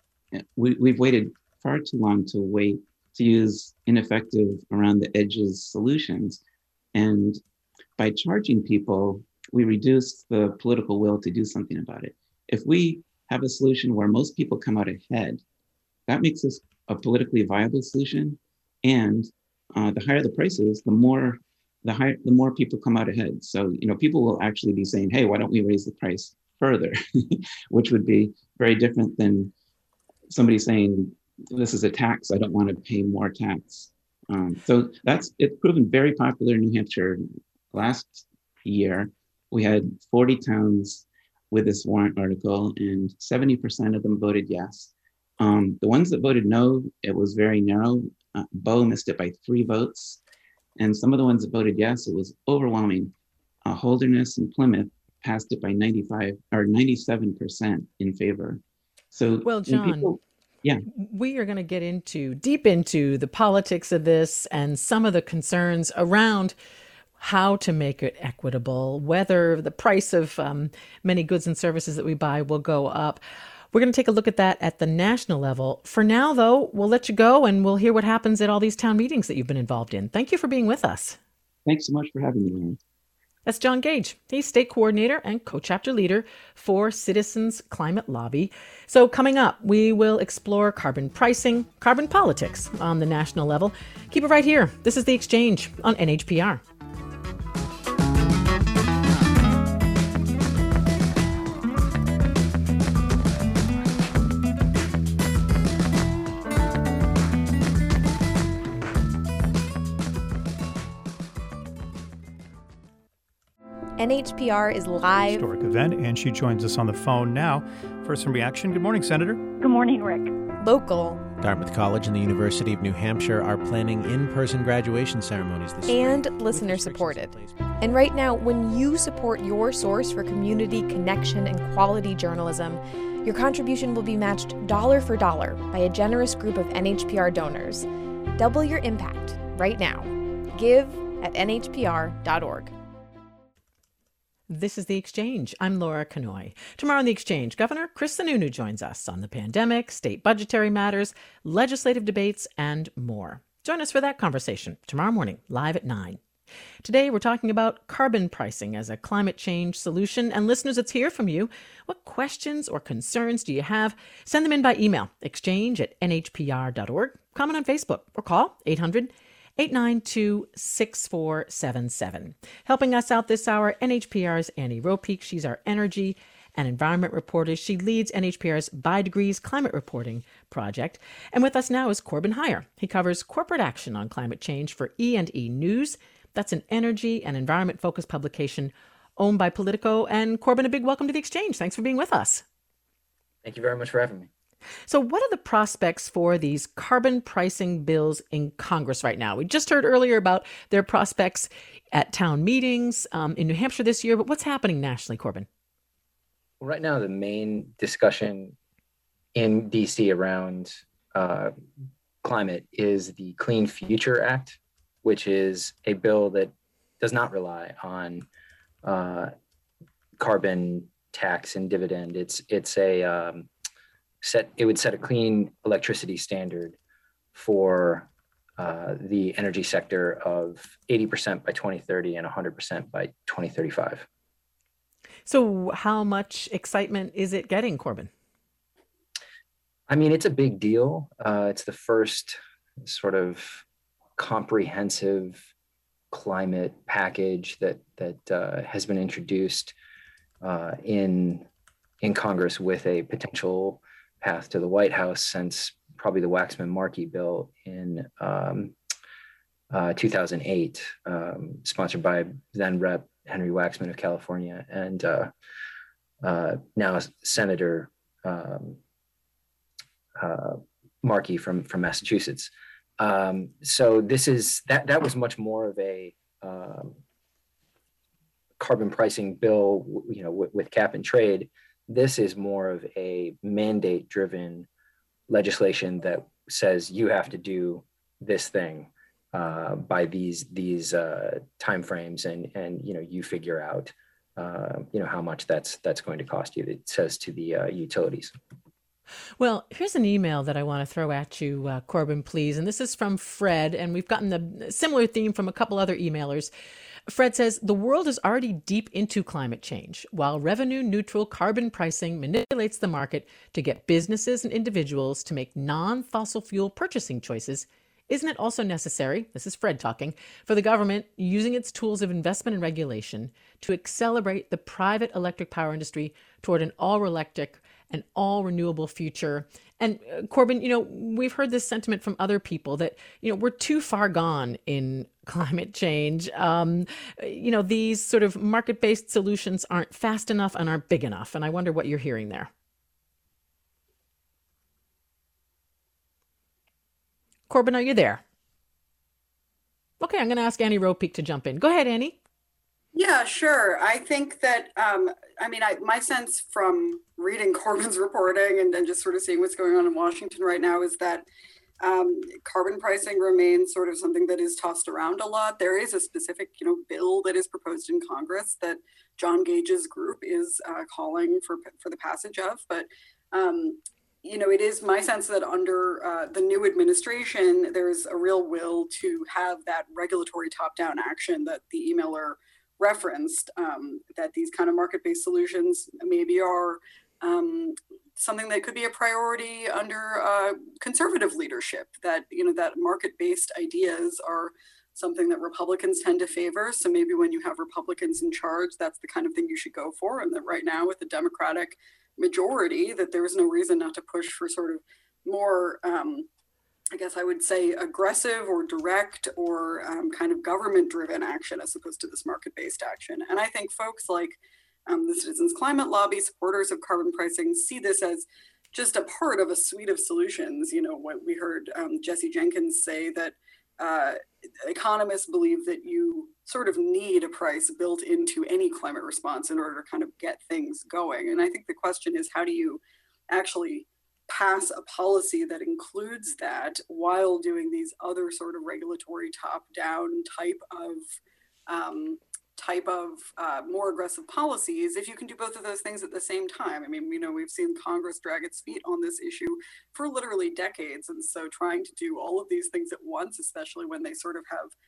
[SPEAKER 7] We've waited far too long to use ineffective around the edges solutions. And by charging people, we reduce the political will to do something about it. If we have a solution where most people come out ahead, that makes this a politically viable solution. And the higher the prices, the more people come out ahead. So, people will actually be saying, hey, why don't we raise the price further? Which would be very different than somebody saying, this is a tax, I don't want to pay more tax. So it's proven very popular in New Hampshire. Last year, we had 40 towns with this warrant article, and 70% of them voted yes. The ones that voted no, it was very narrow. Bow missed it by 3 votes. And some of the ones that voted yes, it was overwhelming. Holderness and Plymouth passed it by 97% in favor. So,
[SPEAKER 2] well, John, we are going to get deep into the politics of this and some of the concerns around how to make it equitable, whether the price of many goods and services that we buy will go up. We're going to take a look at that at the national level. For now, though, we'll let you go and we'll hear what happens at all these town meetings that you've been involved in. Thank you for being with us.
[SPEAKER 7] Thanks so much for having me, Lauren.
[SPEAKER 2] That's John Gage. He's state coordinator and co-chapter leader for Citizens Climate Lobby. So coming up, we will explore carbon pricing, carbon politics on the national level. Keep it right here. This is The Exchange on NHPR.
[SPEAKER 8] NHPR is live.
[SPEAKER 9] Historic event, and she joins us on the phone now for
[SPEAKER 8] in-person reaction. Good morning, Senator.
[SPEAKER 9] Good morning, Rick.
[SPEAKER 10] Local.
[SPEAKER 11] Dartmouth College and the University of New Hampshire are planning in-person graduation ceremonies this spring.
[SPEAKER 10] And listener-supported. And right now, when you support your source for community connection and quality journalism, your contribution will be matched dollar for dollar by a generous group of NHPR donors. Double your impact right now. Give at nhpr.org.
[SPEAKER 2] This is The Exchange. I'm Laura Kanoy. Tomorrow on The Exchange, Governor Chris Sununu joins us on the pandemic, state budgetary matters, legislative debates, and more. Join us for that conversation tomorrow morning, live at 9. Today, we're talking about carbon pricing as a climate change solution. And listeners, let's hear from you. What questions or concerns do you have? Send them in by email, exchange@nhpr.org, comment on Facebook, or call 800-892-6477. Helping us out this hour, NHPR's Annie Ropeek. She's our energy and environment reporter. She leads NHPR's By Degrees climate reporting project. And with us now is Corbin Heyer. He covers corporate action on climate change for E&E News. That's an energy and environment-focused publication owned by Politico. And Corbin, a big welcome to The Exchange. Thanks for being with us.
[SPEAKER 12] Thank you very much for having me.
[SPEAKER 2] So what are the prospects for these carbon pricing bills in Congress right now? We just heard earlier about their prospects at town meetings in New Hampshire this year, but what's happening nationally, Corbin?
[SPEAKER 12] Well, right now, the main discussion in D.C. around climate is the Clean Future Act, which is a bill that does not rely on carbon tax and dividend. It would set a clean electricity standard for the energy sector of 80% by 2030 and 100% by 2035.
[SPEAKER 2] So how much excitement is it getting, Corbin?
[SPEAKER 12] I mean, it's a big deal. It's the first sort of comprehensive climate package that has been introduced in Congress with a potential path to the White House since probably the Waxman-Markey bill in 2008, sponsored by then Rep. Henry Waxman of California and now Senator Markey from Massachusetts. So this is that was much more of a carbon pricing bill, with cap and trade. This is more of a mandate-driven legislation that says you have to do this thing by these timeframes, and you figure out how much that's going to cost you. It says to the utilities.
[SPEAKER 2] Well, here's an email that I want to throw at you, Corbin, please. And this is from Fred, and we've gotten a similar theme from a couple other emailers. Fred says, the world is already deep into climate change, while revenue-neutral carbon pricing manipulates the market to get businesses and individuals to make non-fossil fuel purchasing choices. Isn't it also necessary, this is Fred talking, for the government using its tools of investment and regulation to accelerate the private electric power industry toward an all-electric and all renewable future? And Corbin, we've heard this sentiment from other people that, we're too far gone in climate change. These sort of market-based solutions aren't fast enough and aren't big enough. And I wonder what you're hearing there. Corbin, are you there? Okay, I'm going to ask Annie Ropeek to jump in. Go ahead, Annie.
[SPEAKER 3] Yeah, sure. I think that, my sense from reading Corbin's reporting and just sort of seeing what's going on in Washington right now is that carbon pricing remains sort of something that is tossed around a lot. There is a specific, bill that is proposed in Congress that John Gage's group is calling for the passage of. But, it is my sense that under the new administration, there's a real will to have that regulatory top-down action that the emailer referenced, that these kind of market-based solutions maybe are something that could be a priority under conservative leadership, that, that market-based ideas are something that Republicans tend to favor. So maybe when you have Republicans in charge, that's the kind of thing you should go for. And that right now with the Democratic majority, that there is no reason not to push for sort of more, I guess I would say, aggressive or direct or kind of government-driven action as opposed to this market-based action. And I think folks like The Citizens Climate Lobby, supporters of carbon pricing, see this as just a part of a suite of solutions. You know, what we heard Jesse Jenkins say, that economists believe that you sort of need a price built into any climate response in order to kind of get things going. And I think the question is, how do you actually pass a policy that includes that while doing these other sort of regulatory top-down type of more aggressive policies, if you can do both of those things at the same time? I mean, you know, we've seen Congress drag its feet on this issue for literally decades. And so trying to do all of these things at once, especially when they sort of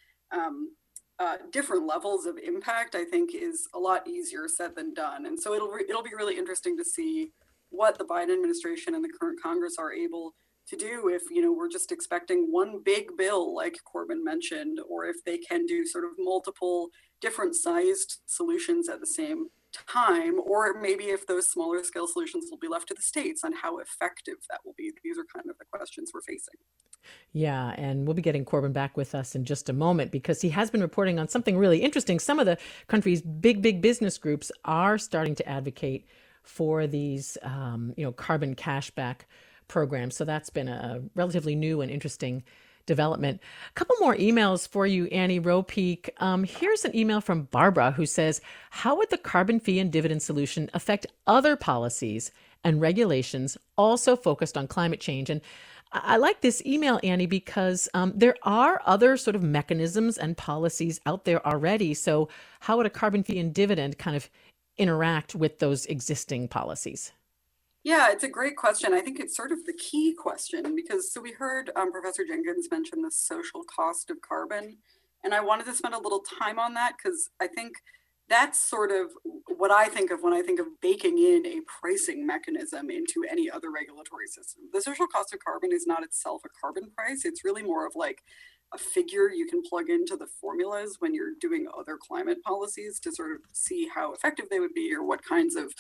[SPEAKER 3] have different levels of impact, I think is a lot easier said than done. And so it'll be really interesting to see what the Biden administration and the current Congress are able to do if, you know, we're just expecting one big bill like Corbin mentioned, or if they can do sort of multiple different sized solutions at the same time, or maybe if those smaller scale solutions will be left to the states on how effective that will be. These are kind of the questions we're facing.
[SPEAKER 2] Yeah, and we'll be getting Corbin back with us in just a moment, because he has been reporting on something really interesting. Some of the country's big business groups are starting to advocate for these, carbon cashback programs. So that's been a relatively new and interesting development. A couple more emails for you, Annie Ropeek. Here's an email from Barbara who says, how would the carbon fee and dividend solution affect other policies and regulations also focused on climate change? And I like this email, Annie, because there are other sort of mechanisms and policies out there already. So how would a carbon fee and dividend kind of interact with those existing policies?
[SPEAKER 3] Yeah, it's a great question. I think it's sort of the key question, because so we heard Professor Jenkins mention the social cost of carbon, and I wanted to spend a little time on that because I think that's sort of what I think of when I think of baking in a pricing mechanism into any other regulatory system. The social cost of carbon is not itself a carbon price. It's really more of like a figure you can plug into the formulas when you're doing other climate policies to sort of see how effective they would be, or what kinds of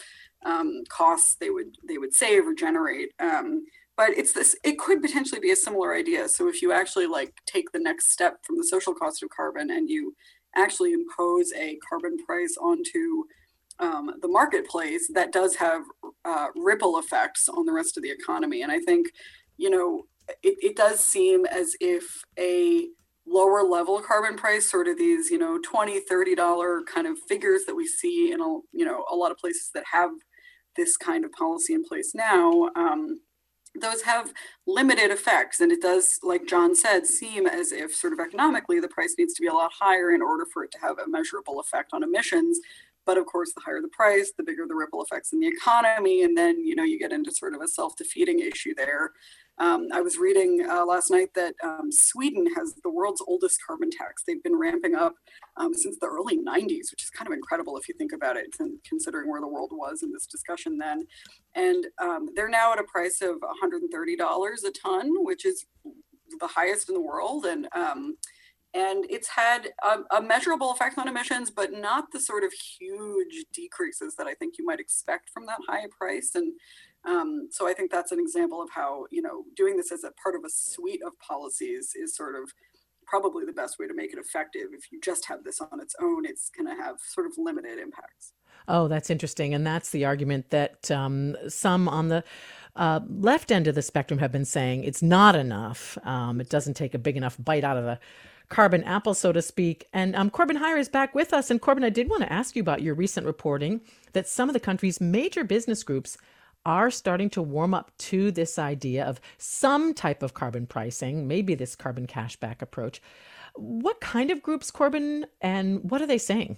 [SPEAKER 3] costs they would save or generate. But it could potentially be a similar idea. So if you actually like take the next step from the social cost of carbon and you actually impose a carbon price onto the marketplace, that does have ripple effects on the rest of the economy. And I think, you know, it does seem as if a lower level carbon price, sort of these, you know, $20, $30 kind of figures that we see in a lot of places that have this kind of policy in place now, those have limited effects. And it does, like John said, seem as if sort of economically the price needs to be a lot higher in order for it to have a measurable effect on emissions. But of course, the higher the price, the bigger the ripple effects in the economy. And then, you know, you get into sort of a self-defeating issue there. I was reading last night that Sweden has the world's oldest carbon tax. They've been ramping up since the early 90s, which is kind of incredible if you think about it, considering where the world was in this discussion then. And they're now at a price of $130 a ton, which is the highest in the world. And it's had a measurable effect on emissions, but not the sort of huge decreases that I think you might expect from that high price. And so I think that's an example of how, you know, doing this as a part of a suite of policies is sort of probably the best way to make it effective. If you just have this on its own, it's going to have sort of limited impacts.
[SPEAKER 2] Oh, that's interesting. And that's the argument that some on the left end of the spectrum have been saying. It's not enough. It doesn't take a big enough bite out of the carbon apple, so to speak. And Corbin Heyer is back with us. And Corbin, I did want to ask you about your recent reporting that some of the country's major business groups are starting to warm up to this idea of some type of carbon pricing, maybe this carbon cashback approach. What kind of groups, Corbin, and what are they saying?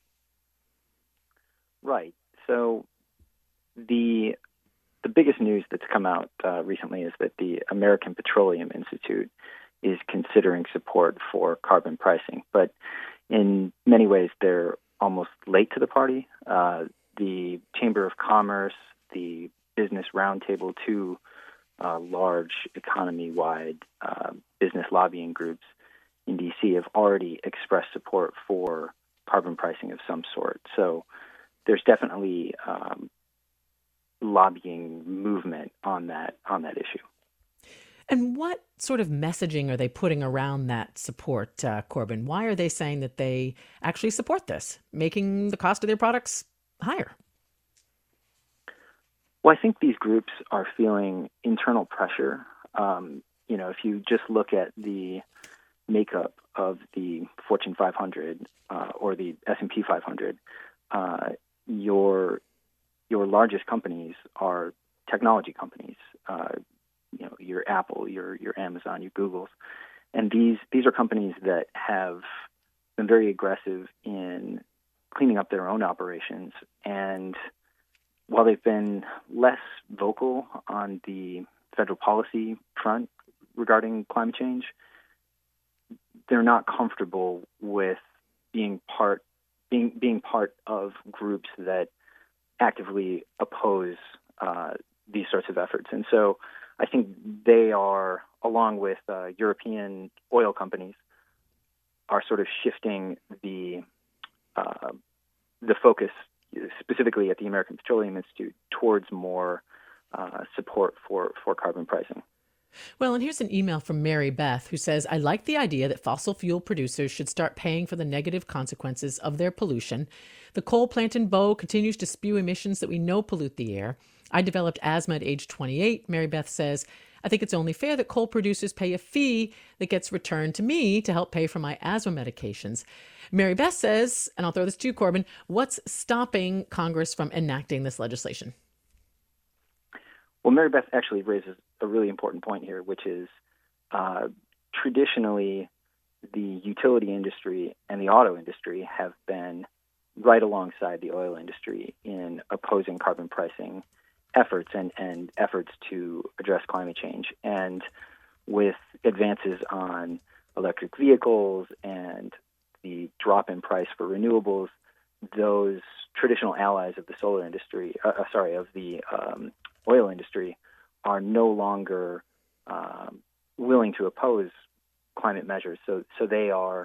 [SPEAKER 8] Right. So the biggest news that's come out recently is that the American Petroleum Institute is considering support for carbon pricing. But in many ways, they're almost late to the party. The Chamber of Commerce, the Business Roundtable, two large economy-wide business lobbying groups in D.C. have already expressed support for carbon pricing of some sort. So there's definitely lobbying movement on that issue.
[SPEAKER 2] And what sort of messaging are they putting around that support, Corbin? Why are they saying that they actually support this, making the cost of their products higher?
[SPEAKER 8] Well, I think these groups are feeling internal pressure. If you just look at the makeup of the Fortune 500 or the S&P 500, your largest companies are technology companies. Your Apple, your Amazon, your Googles, and these are companies that have been very aggressive in cleaning up their own operations. And while they've been less vocal on the federal policy front regarding climate change, they're not comfortable with being part of groups that actively oppose these sorts of efforts. And so I think they are, along with European oil companies, are sort of shifting the focus, specifically at the American Petroleum Institute, towards more support for carbon pricing.
[SPEAKER 2] Well, and here's an email from Mary Beth, who says, I like the idea that fossil fuel producers should start paying for the negative consequences of their pollution. The coal plant in Bow continues to spew emissions that we know pollute the air. I developed asthma at age 28, Mary Beth says. I think it's only fair that coal producers pay a fee that gets returned to me to help pay for my asthma medications. Mary Beth says, and I'll throw this to you, Corbin, what's stopping Congress from enacting this legislation?
[SPEAKER 8] Well, Mary Beth actually raises a really important point here, which is traditionally the utility industry and the auto industry have been right alongside the oil industry in opposing carbon pricing efforts and efforts to address climate change. And with advances on electric vehicles and the drop in price for renewables, those traditional allies of the solar industry, of the oil industry, are no longer willing to oppose climate measures. So they are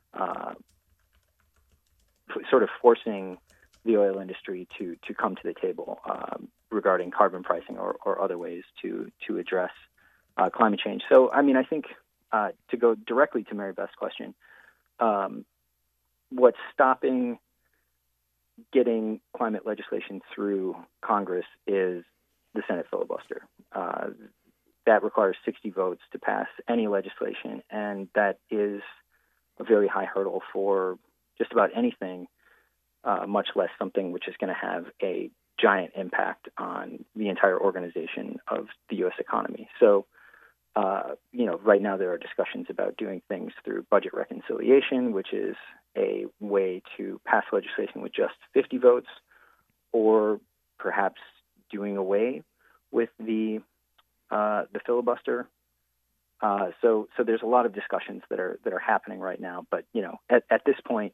[SPEAKER 8] sort of forcing the oil industry to come to the table regarding carbon pricing or other ways to address climate change. So, I mean, I think to go directly to Mary Beth's question, what's stopping getting climate legislation through Congress is the Senate filibuster. That requires 60 votes to pass any legislation, and that is a very high hurdle for just about anything, much less something which is going to have a giant impact on the entire organization of the U.S. economy. So, right now there are discussions about doing things through budget reconciliation, which is a way to pass legislation with just 50 votes, or perhaps doing away with the filibuster. So there's a lot of discussions that are happening right now. But at this point,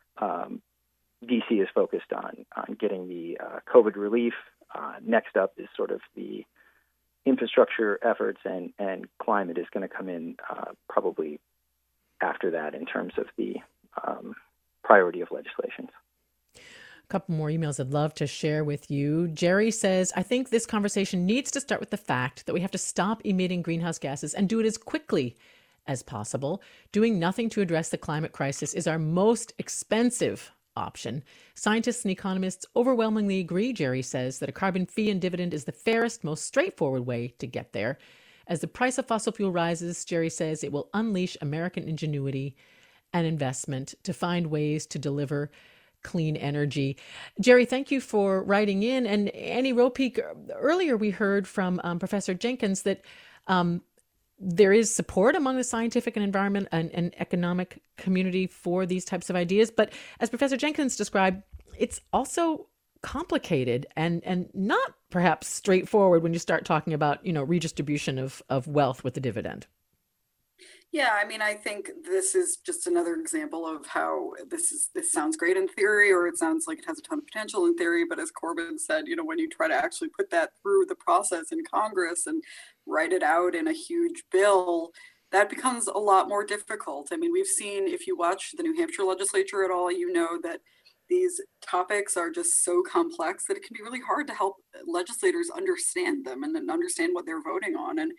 [SPEAKER 8] DC is focused on getting the COVID relief. Next up is sort of the infrastructure efforts, and climate is going to come in probably after that in terms of the priority of legislation.
[SPEAKER 2] A couple more emails I'd love to share with you. Jerry says, I think this conversation needs to start with the fact that we have to stop emitting greenhouse gases and do it as quickly as possible. Doing nothing to address the climate crisis is our most expensive option. Scientists and economists overwhelmingly agree, Jerry says, that a carbon fee and dividend is the fairest, most straightforward way to get there. As the price of fossil fuel rises, Jerry says, it will unleash American ingenuity and investment to find ways to deliver clean energy. Jerry, thank you for writing in. And Annie Ropeek, earlier we heard from Professor Jenkins that there is support among the scientific and environment and economic community for these types of ideas. But as Professor Jenkins described, it's also complicated and not perhaps straightforward when you start talking about, redistribution of wealth with the dividend.
[SPEAKER 3] Yeah, I mean, I think this is just another example of how this sounds great in theory, or it sounds like it has a ton of potential in theory. But as Corbin said, when you try to actually put that through the process in Congress and write it out in a huge bill, that becomes a lot more difficult. I mean, we've seen, if you watch the New Hampshire legislature at all, that these topics are just so complex that it can be really hard to help legislators understand them and understand what they're voting on. And,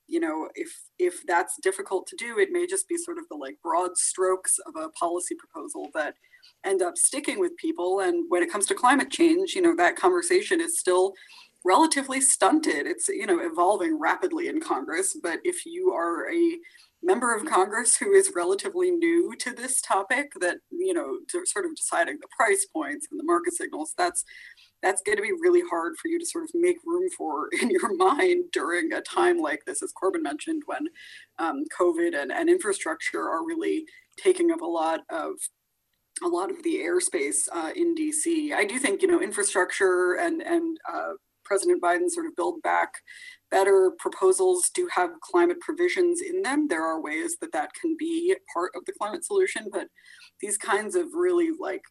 [SPEAKER 3] if that's difficult to do, it may just be sort of the broad strokes of a policy proposal that end up sticking with people. And when it comes to climate change, that conversation is still relatively stunted. It's, evolving rapidly in Congress. But if you are a member of Congress who is relatively new to this topic, that, to sort of deciding the price points and the market signals, that's going to be really hard for you to sort of make room for in your mind during a time like this, as Corbin mentioned, when COVID and infrastructure are really taking up a lot of the airspace in DC. I do think, infrastructure and President Biden's sort of Build Back Better proposals do have climate provisions in them. There are ways that can be part of the climate solution, but these kinds of really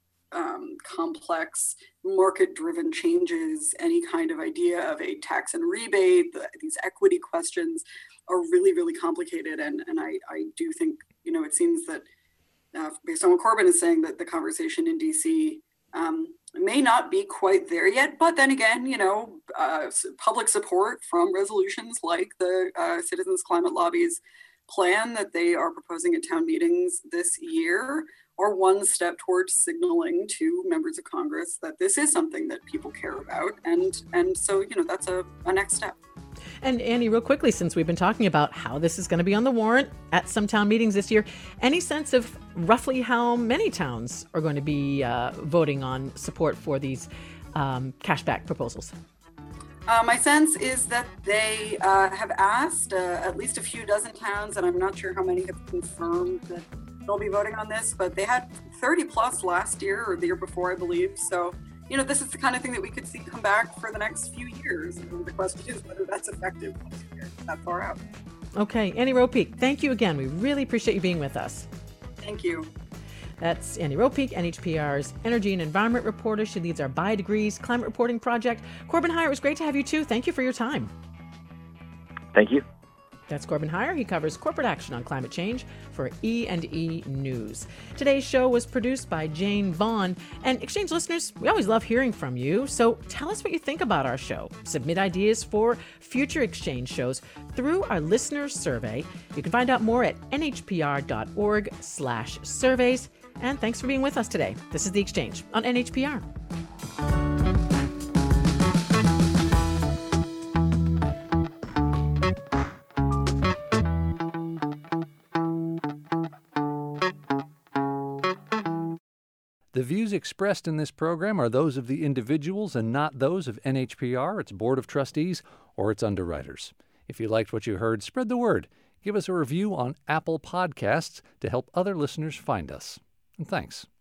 [SPEAKER 3] complex market-driven changes, any kind of idea of a tax and rebate, these equity questions are really, really complicated. And I do think, it seems that based on what Corbin is saying, that the conversation in DC may not be quite there yet. But then again, public support from resolutions like the Citizens Climate Lobby's plan that they are proposing at town meetings this year are one step towards signaling to members of Congress that this is something that people care about. And so, that's a next step.
[SPEAKER 2] And Annie, real quickly, since we've been talking about how this is going to be on the warrant at some town meetings this year, any sense of roughly how many towns are going to be voting on support for these cashback proposals?
[SPEAKER 3] My sense is that they have asked at least a few dozen towns, and I'm not sure how many have confirmed that they'll be voting on this, but they had 30 plus last year or the year before, I believe. So, this is the kind of thing that we could see come back for the next few years. And the question is whether that's effective once you're that far out.
[SPEAKER 2] Okay, Annie Ropeek, thank you again. We really appreciate you being with us.
[SPEAKER 3] Thank you.
[SPEAKER 2] That's Annie Ropeek, NHPR's Energy and Environment reporter. She leads our BioDegrees climate reporting project. Corbin Heyer, it was great to have you too. Thank you for your time.
[SPEAKER 8] Thank you.
[SPEAKER 2] That's Corbin Heyer. He covers corporate action on climate change for E&E News. Today's show was produced by Jane Vaughn. And Exchange listeners, we always love hearing from you. So tell us what you think about our show. Submit ideas for future Exchange shows through our listener survey. You can find out more at nhpr.org/surveys. And thanks for being with us today. This is The Exchange on NHPR.
[SPEAKER 9] The views expressed in this program are those of the individuals and not those of NHPR, its Board of Trustees, or its underwriters. If you liked what you heard, spread the word. Give us a review on Apple Podcasts to help other listeners find us. And thanks.